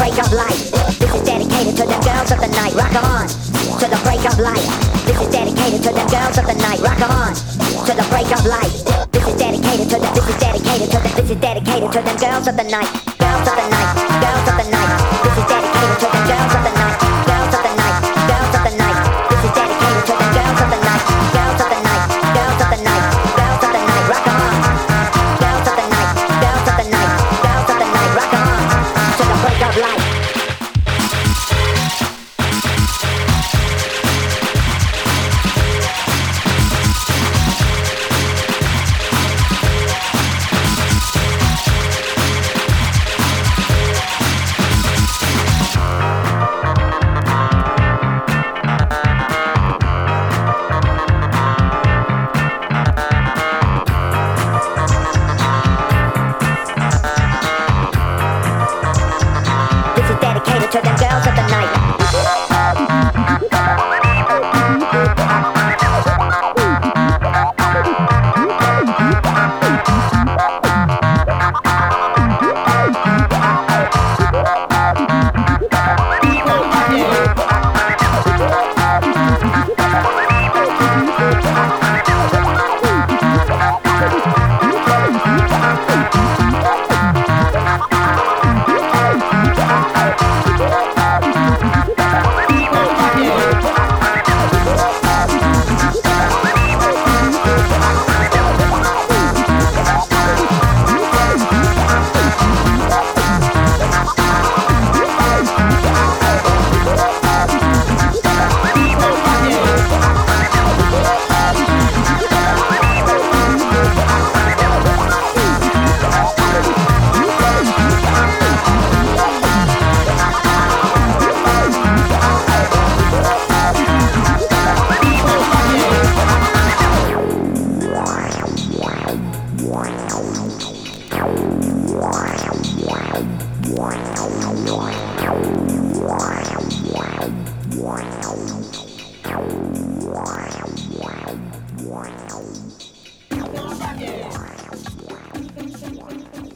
break of light. This is dedicated to the girls of the night. Rock 'em on to the break of light. This is dedicated to the girls of the night. Rock 'em on to the break of light. This is dedicated to the. This is dedicated to the. This is dedicated to the girls of the night. Girls of the night. Girls of the night. This is dedicated to the girls of the night. Girls of the night. Girls of the night. This is dedicated to the girls of the night. Girls of the night. Girls of the night. Girls of the night. Rock 'em on. Girls of the night. Girls of the night. Girls of the night. Rock 'em on to the break of light. This is dedicated to the girls of the night. Wow.